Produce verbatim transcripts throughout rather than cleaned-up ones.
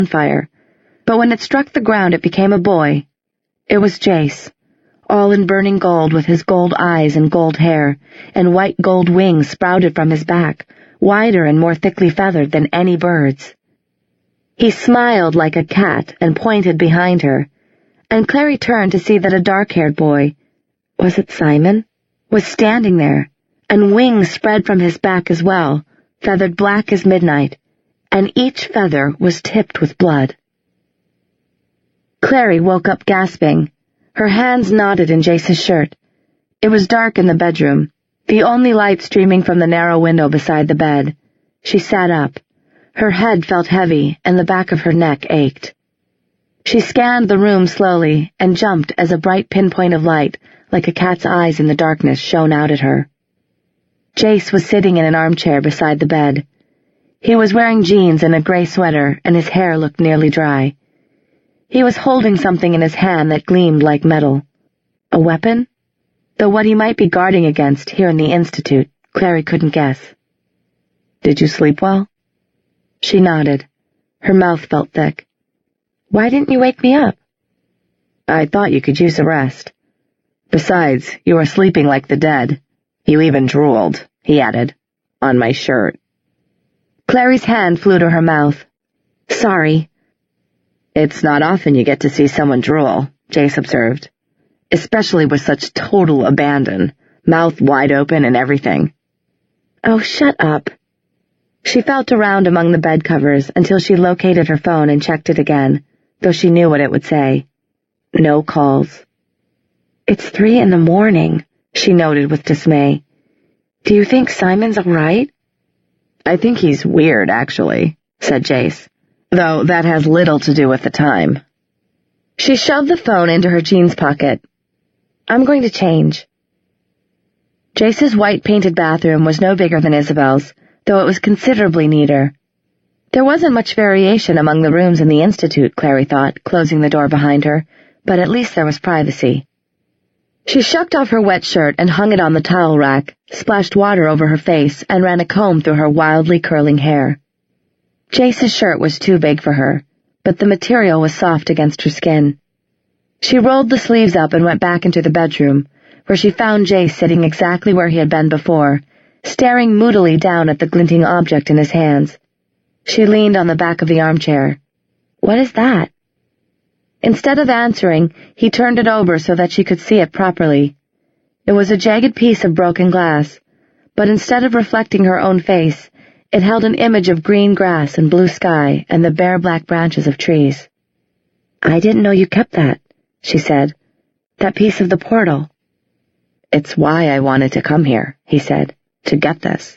fire, but when it struck the ground it became a boy. It was Jace, all in burning gold with his gold eyes and gold hair, and white gold wings sprouted from his back, wider and more thickly feathered than any bird's. He smiled like a cat and pointed behind her, and Clary turned to see that a dark-haired boy, was it Simon, was standing there, and wings spread from his back as well, feathered black as midnight, and each feather was tipped with blood. Clary woke up gasping. Her hands knotted in Jace's shirt. It was dark in the bedroom, the only light streaming from the narrow window beside the bed. She sat up. Her head felt heavy, and the back of her neck ached. She scanned the room slowly and jumped as a bright pinpoint of light, like a cat's eyes in the darkness, shone out at her. Jace was sitting in an armchair beside the bed. He was wearing jeans and a gray sweater, and his hair looked nearly dry. He was holding something in his hand that gleamed like metal. A weapon? Though what he might be guarding against here in the Institute, Clary couldn't guess. "Did you sleep well?" She nodded. Her mouth felt thick. "Why didn't you wake me up?" "I thought you could use a rest. Besides, you were sleeping like the dead. You even drooled," he added, "on my shirt." Clary's hand flew to her mouth. "Sorry." "It's not often you get to see someone drool," Jace observed. "Especially with such total abandon, mouth wide open and everything." "Oh, shut up." She felt around among the bed covers until she located her phone and checked it again, though she knew what it would say. No calls. "It's three in the morning," she noted with dismay. "Do you think Simon's all right?" "I think he's weird, actually," said Jace, "though that has little to do with the time." She shoved the phone into her jeans pocket. "I'm going to change." Jace's white-painted bathroom was no bigger than Isabel's, though it was considerably neater. There wasn't much variation among the rooms in the Institute, Clary thought, closing the door behind her, but at least there was privacy. She shucked off her wet shirt and hung it on the towel rack, splashed water over her face, and ran a comb through her wildly curling hair. Jace's shirt was too big for her, but the material was soft against her skin. She rolled the sleeves up and went back into the bedroom, where she found Jace sitting exactly where he had been before, staring moodily down at the glinting object in his hands. She leaned on the back of the armchair. "What is that?" Instead of answering, he turned it over so that she could see it properly. It was a jagged piece of broken glass, but instead of reflecting her own face, it held an image of green grass and blue sky and the bare black branches of trees. "I didn't know you kept that," she said. "That piece of the portal." "It's why I wanted to come here," he said, "to get this."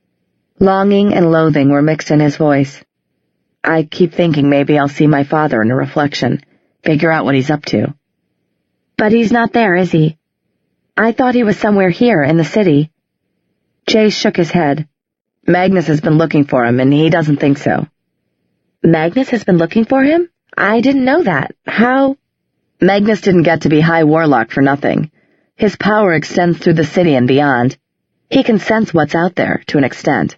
Longing and loathing were mixed in his voice. "I keep thinking maybe I'll see my father in a reflection, figure out what he's up to." "But he's not there, is he? I thought he was somewhere here in the city." Jace shook his head. "Magnus has been looking for him, and he doesn't think so." "Magnus has been looking for him? I didn't know that. How?" "Magnus didn't get to be High Warlock for nothing. His power extends through the city and beyond. He can sense what's out there, to an extent."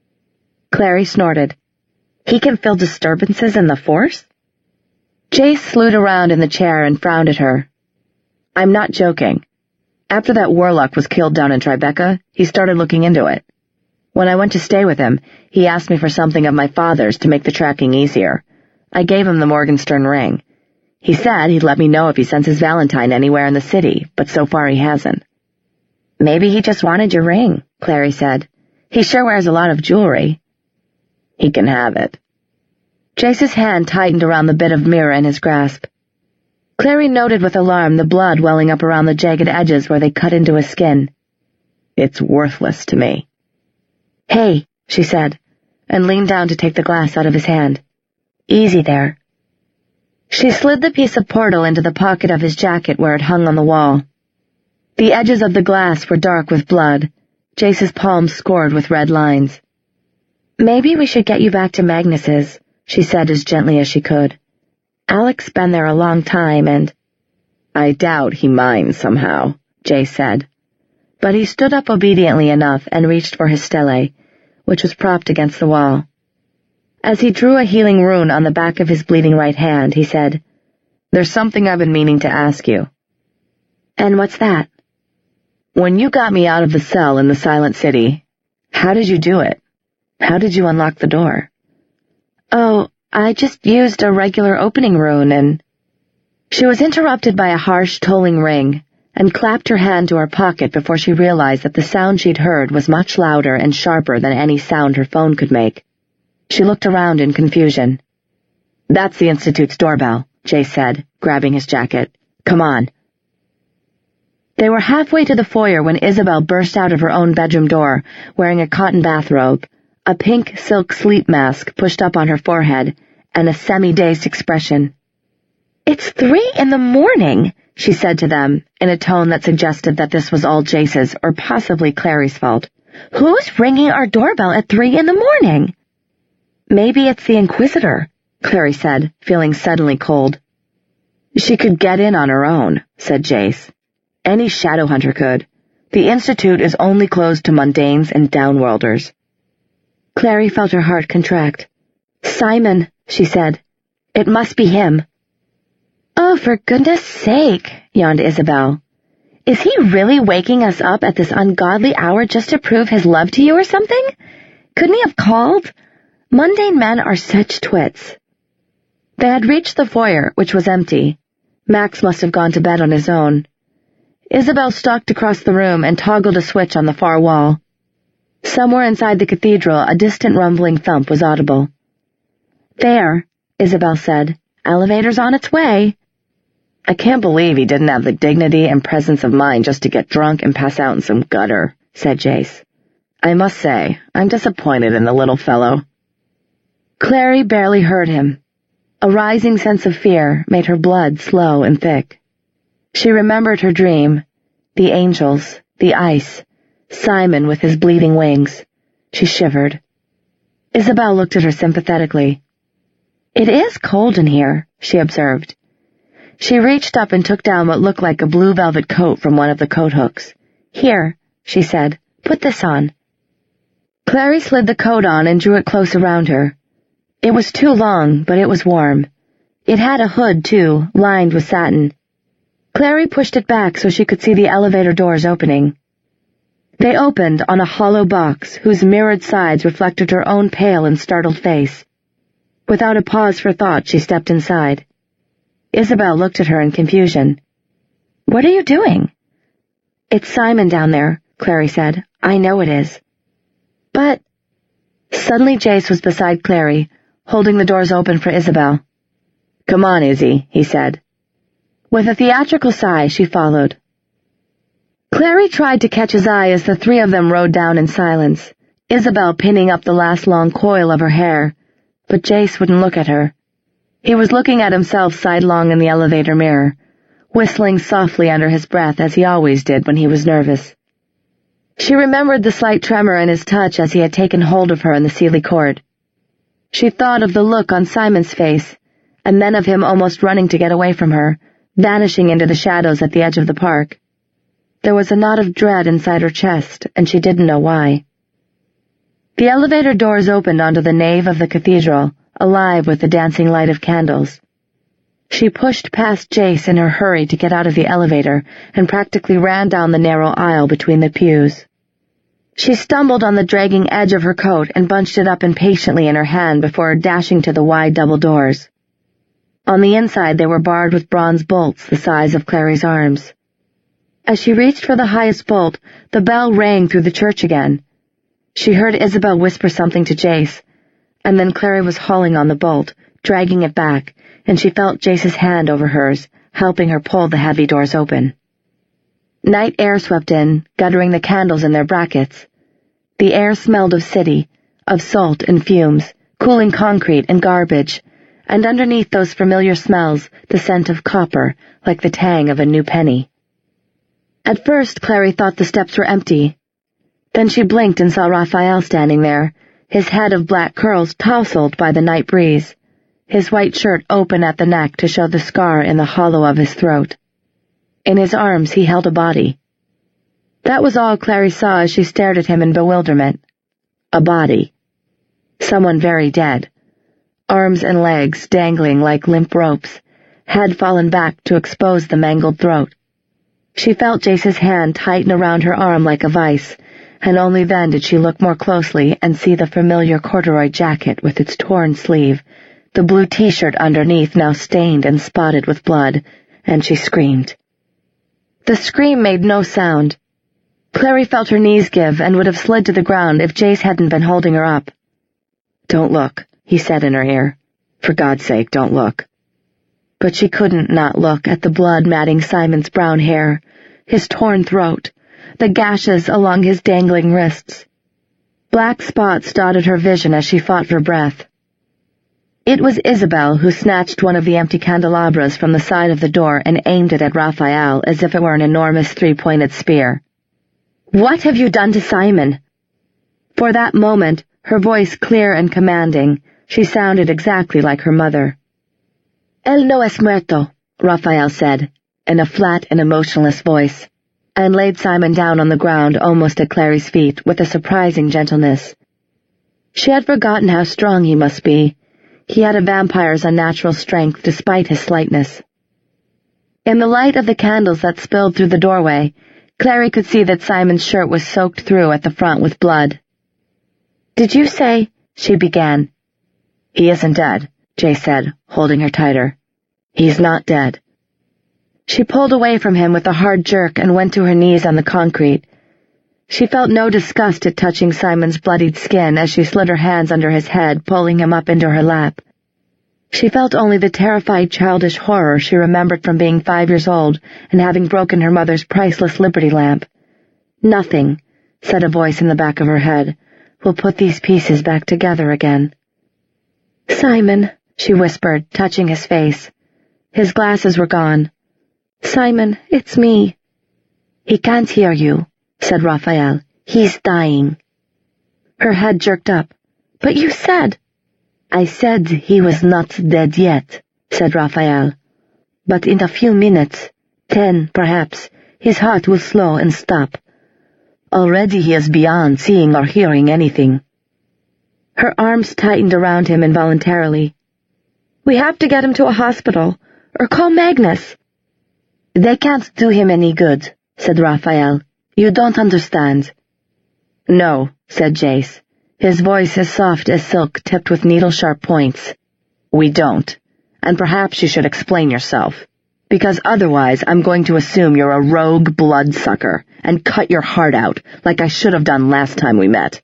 Clary snorted. "He can feel disturbances in the Force?" Jace slewed around in the chair and frowned at her. "I'm not joking. After that warlock was killed down in Tribeca, he started looking into it. When I went to stay with him, he asked me for something of my father's to make the tracking easier. I gave him the Morgenstern ring. He said he'd let me know if he senses Valentine anywhere in the city, but so far he hasn't." "Maybe he just wanted your ring," Clary said. "He sure wears a lot of jewelry." "He can have it." Jace's hand tightened around the bit of mirror in his grasp. Clary noted with alarm the blood welling up around the jagged edges where they cut into his skin. "It's worthless to me." "Hey," she said, and leaned down to take the glass out of his hand. "Easy there." She slid the piece of portal into the pocket of his jacket where it hung on the wall. The edges of the glass were dark with blood, Jace's palms scored with red lines. "Maybe we should get you back to Magnus's," she said as gently as she could. "Alec's been there a long time, and—" "I doubt he minds somehow," Jace said. But he stood up obediently enough and reached for his stele, which was propped against the wall. As he drew a healing rune on the back of his bleeding right hand, he said, "There's something I've been meaning to ask you." "And what's that?" "When you got me out of the cell in the Silent City, how did you do it? How did you unlock the door?" "Oh, I just used a regular opening rune and—" She was interrupted by a harsh, tolling ring, and clapped her hand to her pocket before she realized that the sound she'd heard was much louder and sharper than any sound her phone could make. She looked around in confusion. "That's the Institute's doorbell," Jace said, grabbing his jacket. "Come on." They were halfway to the foyer when Isabel burst out of her own bedroom door, wearing a cotton bathrobe, a pink silk sleep mask pushed up on her forehead, and a semi-dazed expression. "It's three in the morning," she said to them, in a tone that suggested that this was all Jace's or possibly Clary's fault. "Who's ringing our doorbell at three in the morning?" "Maybe it's the Inquisitor," Clary said, feeling suddenly cold. "She could get in on her own," said Jace. "Any shadow hunter could. The Institute is only closed to mundanes and downworlders." Clary felt her heart contract. "Simon," she said. "It must be him." "Oh, for goodness sake," yawned Isabel. "Is he really waking us up at this ungodly hour just to prove his love to you or something? Couldn't he have called? Mundane men are such twits." They had reached the foyer, which was empty. Max must have gone to bed on his own. Isabel stalked across the room and toggled a switch on the far wall. Somewhere inside the cathedral, a distant rumbling thump was audible. "There," Isabel said. "Elevator's on its way." "I can't believe he didn't have the dignity and presence of mind just to get drunk and pass out in some gutter," said Jace. "I must say, I'm disappointed in the little fellow." Clary barely heard him. A rising sense of fear made her blood slow and thick. She remembered her dream, the angels, the ice, Simon with his bleeding wings. She shivered. Isabel looked at her sympathetically. "It is cold in here," she observed. She reached up and took down what looked like a blue velvet coat from one of the coat hooks. "Here," she said, "put this on." Clary slid the coat on and drew it close around her. It was too long, but it was warm. It had a hood, too, lined with satin. Clary pushed it back so she could see the elevator doors opening. They opened on a hollow box whose mirrored sides reflected her own pale and startled face. Without a pause for thought, she stepped inside. Isabel looked at her in confusion. "What are you doing?" "It's Simon down there," Clary said. "I know it is." "But—" Suddenly Jace was beside Clary, holding the doors open for Isabel. "Come on, Izzy," he said. With a theatrical sigh, she followed. Clary tried to catch his eye as the three of them rode down in silence, Isabel pinning up the last long coil of her hair, but Jace wouldn't look at her. He was looking at himself sidelong in the elevator mirror, whistling softly under his breath as he always did when he was nervous. She remembered the slight tremor in his touch as he had taken hold of her in the Sealy court. She thought of the look on Simon's face, and then of him almost running to get away from her, vanishing into the shadows at the edge of the park. There was a knot of dread inside her chest, and she didn't know why. The elevator doors opened onto the nave of the cathedral, alive with the dancing light of candles. She pushed past Jace in her hurry to get out of the elevator and practically ran down the narrow aisle between the pews. She stumbled on the dragging edge of her coat and bunched it up impatiently in her hand before dashing to the wide double doors. On the inside they were barred with bronze bolts the size of Clary's arms. As she reached for the highest bolt, the bell rang through the church again. She heard Isabel whisper something to Jace, and then Clary was hauling on the bolt, dragging it back, and she felt Jace's hand over hers, helping her pull the heavy doors open. Night air swept in, guttering the candles in their brackets. The air smelled of city, of salt and fumes, cooling concrete and garbage, and underneath those familiar smells, the scent of copper, like the tang of a new penny. At first, Clary thought the steps were empty. Then she blinked and saw Raphael standing there, his head of black curls tousled by the night breeze, his white shirt open at the neck to show the scar in the hollow of his throat. In his arms he held a body. That was all Clary saw as she stared at him in bewilderment. A body. Someone very dead, arms and legs dangling like limp ropes, head fallen back to expose the mangled throat. She felt Jace's hand tighten around her arm like a vice, and only then did she look more closely and see the familiar corduroy jacket with its torn sleeve, the blue t-shirt underneath now stained and spotted with blood, and she screamed. The scream made no sound. Clary felt her knees give and would have slid to the ground if Jace hadn't been holding her up. "Don't look," he said in her ear. "For God's sake, don't look." But she couldn't not look at the blood matting Simon's brown hair, his torn throat, the gashes along his dangling wrists. Black spots dotted her vision as she fought for breath. It was Isabel who snatched one of the empty candelabras from the side of the door and aimed it at Raphael as if it were an enormous three-pointed spear. "What have you done to Simon?" For that moment, her voice clear and commanding, she sounded exactly like her mother. "Él no es muerto," Raphael said, in a flat and emotionless voice, and laid Simon down on the ground almost at Clary's feet with a surprising gentleness. She had forgotten how strong he must be. He had a vampire's unnatural strength despite his slightness. In the light of the candles that spilled through the doorway, Clary could see that Simon's shirt was soaked through at the front with blood. "Did you say—" she began. "He isn't dead," Jay said, holding her tighter. "He's not dead." She pulled away from him with a hard jerk and went to her knees on the concrete. She felt no disgust at touching Simon's bloodied skin as she slid her hands under his head, pulling him up into her lap. She felt only the terrified childish horror she remembered from being five years old and having broken her mother's priceless Liberty lamp. "Nothing," said a voice in the back of her head, "will put these pieces back together again." "Simon," she whispered, touching his face. His glasses were gone. "Simon, it's me." "He can't hear you," said Raphael. "He's dying." Her head jerked up. "But you said—" "I said he was not dead yet," said Raphael. "But in a few minutes, ten perhaps, his heart will slow and stop. Already he is beyond seeing or hearing anything." Her arms tightened around him involuntarily. "We have to get him to a hospital, or call Magnus." "They can't do him any good," said Raphael. "You don't understand." "No," said Jace, his voice as soft as silk tipped with needle-sharp points. "We don't. And perhaps you should explain yourself, because otherwise I'm going to assume you're a rogue bloodsucker and cut your heart out like I should have done last time we met."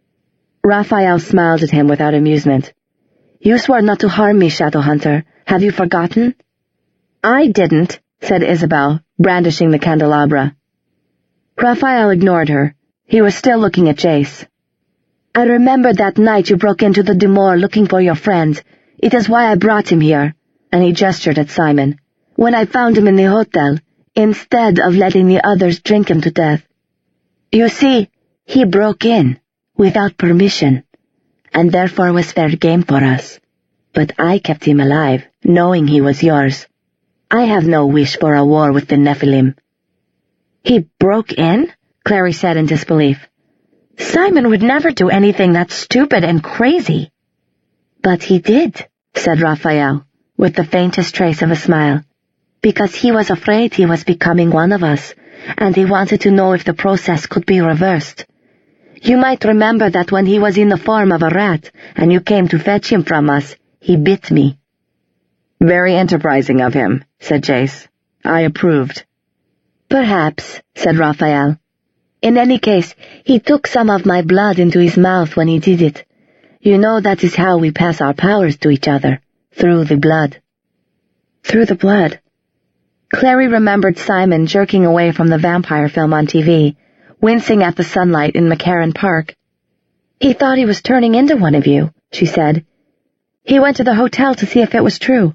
Raphael smiled at him without amusement. "You swore not to harm me, Shadowhunter. Have you forgotten?" "I didn't," said Isabel, brandishing the candelabra. Raphael ignored her. He was still looking at Jace. "I remember that night you broke into the Demore looking for your friend. It is why I brought him here," and he gestured at Simon. "When I found him in the hotel, instead of letting the others drink him to death. You see, he broke in, without permission, and therefore was fair game for us. But I kept him alive, knowing he was yours. I have no wish for a war with the Nephilim." "He broke in?" Clary said in disbelief. "Simon would never do anything that stupid and crazy." "But he did," said Raphael, with the faintest trace of a smile, "because he was afraid he was becoming one of us, and he wanted to know if the process could be reversed. You might remember that when he was in the form of a rat, and you came to fetch him from us, he bit me." "Very enterprising of him," said Jace. "I approved." "Perhaps," said Raphael. "In any case, he took some of my blood into his mouth when he did it. You know that is how we pass our powers to each other, through the blood." Through the blood. Clary remembered Simon jerking away from the vampire film on T V, wincing at the sunlight in McCarran Park. "He thought he was turning into one of you," she said. "He went to the hotel to see if it was true."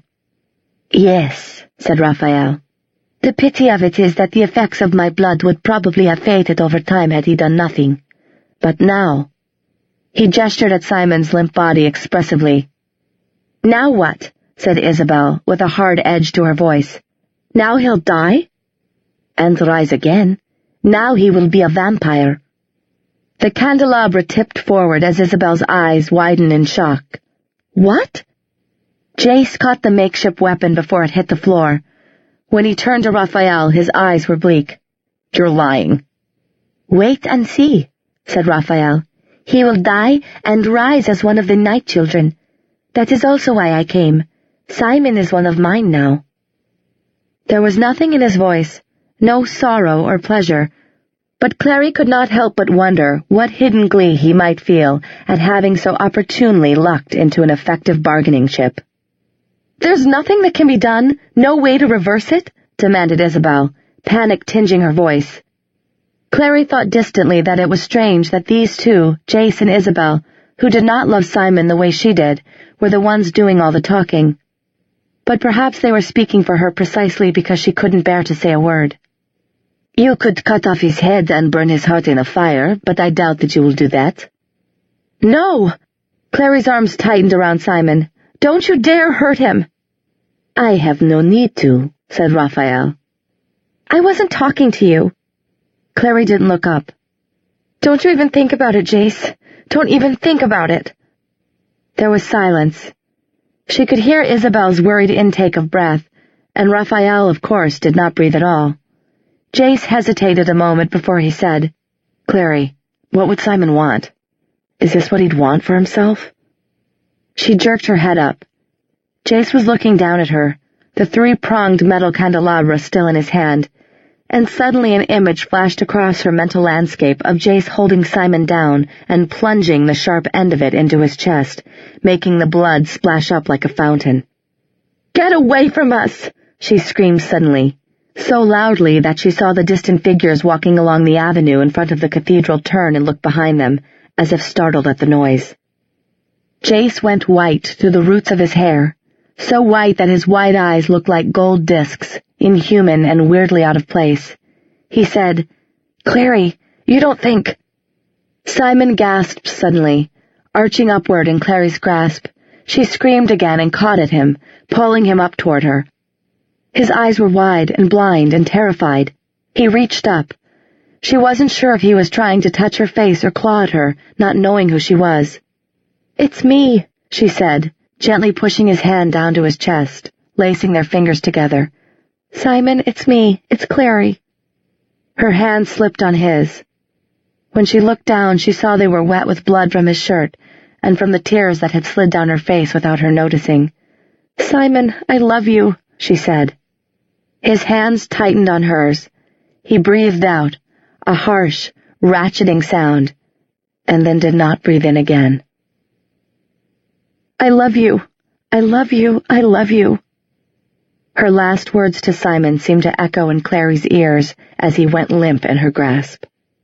"Yes," said Raphael. "The pity of it is that the effects of my blood would probably have faded over time had he done nothing. But now—" He gestured at Simon's limp body expressively. "Now what?" said Isabel, with a hard edge to her voice. "Now he'll die?" "And rise again. Now he will be a vampire." The candelabra tipped forward as Isabel's eyes widened in shock. "What?" Jace caught the makeshift weapon before it hit the floor. When he turned to Raphael, his eyes were bleak. "You're lying." "Wait and see," said Raphael. "He will die and rise as one of the Night Children. That is also why I came. Simon is one of mine now." There was nothing in his voice, no sorrow or pleasure, but Clary could not help but wonder what hidden glee he might feel at having so opportunely lucked into an effective bargaining chip. "There's nothing that can be done? No way to reverse it?" demanded Isabel, panic tinging her voice. Clary thought distantly that it was strange that these two, Jace and Isabel, who did not love Simon the way she did, were the ones doing all the talking. But perhaps they were speaking for her precisely because she couldn't bear to say a word. "You could cut off his head and burn his heart in a fire, but I doubt that you will do that." "No!" Clary's arms tightened around Simon. "Don't you dare hurt him!" "I have no need to," said Raphael. "I wasn't talking to you." Clary didn't look up. "Don't you even think about it, Jace. Don't even think about it." There was silence. She could hear Isabel's worried intake of breath, and Raphael, of course, did not breathe at all. Jace hesitated a moment before he said, "Clary, what would Simon want? Is this what he'd want for himself?" She jerked her head up. Jace was looking down at her, the three-pronged metal candelabra still in his hand, and suddenly an image flashed across her mental landscape of Jace holding Simon down and plunging the sharp end of it into his chest, making the blood splash up like a fountain. "Get away from us!" she screamed suddenly, so loudly that she saw the distant figures walking along the avenue in front of the cathedral turn and look behind them, as if startled at the noise. Jace went white through the roots of his hair, so white that his wide eyes looked like gold discs, inhuman and weirdly out of place. He said, "Clary, you don't think—" Simon gasped suddenly, arching upward in Clary's grasp. She screamed again and caught at him, pulling him up toward her. His eyes were wide and blind and terrified. He reached up. She wasn't sure if he was trying to touch her face or claw at her, not knowing who she was. "It's me," she said, gently pushing his hand down to his chest, lacing their fingers together. "Simon, it's me. It's Clary." Her hand slipped on his. When she looked down, she saw they were wet with blood from his shirt and from the tears that had slid down her face without her noticing. "Simon, I love you," she said. His hands tightened on hers. He breathed out, a harsh, ratcheting sound, and then did not breathe in again. "I love you. I love you. I love you." Her last words to Simon seemed to echo in Clary's ears as he went limp in her grasp.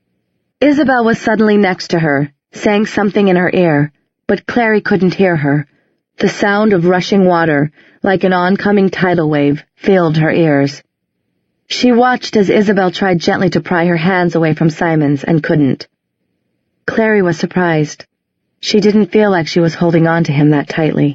Isabel was suddenly next to her, saying something in her ear, but Clary couldn't hear her. The sound of rushing water, like an oncoming tidal wave, filled her ears. She watched as Isabel tried gently to pry her hands away from Simon's and couldn't. Clary was surprised. She didn't feel like she was holding on to him that tightly.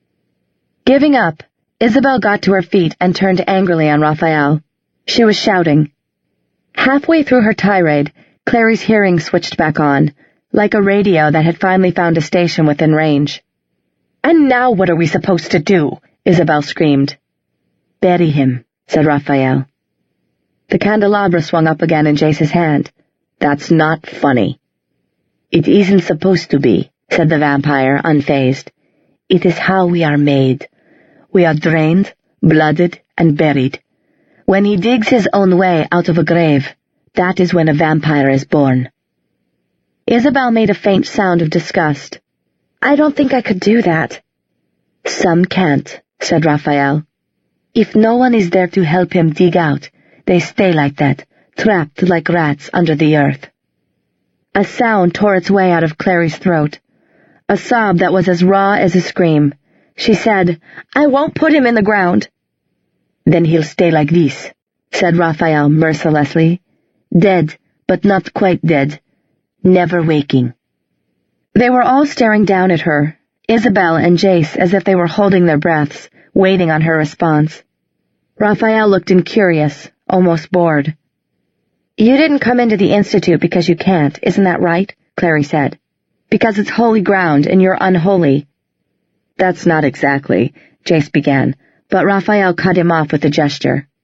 Giving up, Isabel got to her feet and turned angrily on Raphael. She was shouting. Halfway through her tirade, Clary's hearing switched back on, like a radio that had finally found a station within range. "And now what are we supposed to do?" Isabel screamed. "Bury him," said Raphael. The candelabra swung up again in Jace's hand. "That's not funny." "It isn't supposed to be," said the vampire, unfazed. "It is how we are made. We are drained, blooded, and buried. When he digs his own way out of a grave, that is when a vampire is born." Isabel made a faint sound of disgust. "I don't think I could do that." "Some can't," said Raphael. "If no one is there to help him dig out, they stay like that, trapped like rats under the earth." A sound tore its way out of Clary's throat, a sob that was as raw as a scream. She said, "I won't put him in the ground." "Then he'll stay like this," said Raphael mercilessly. "Dead, but not quite dead. Never waking." They were all staring down at her, Isabel and Jace, as if they were holding their breaths, waiting on her response. Raphael looked incurious, almost bored. "You didn't come into the Institute because you can't, isn't that right?" Clary said. "Because it's holy ground and you're unholy." "That's not exactly. Jace began, but Raphael cut him off with a gesture.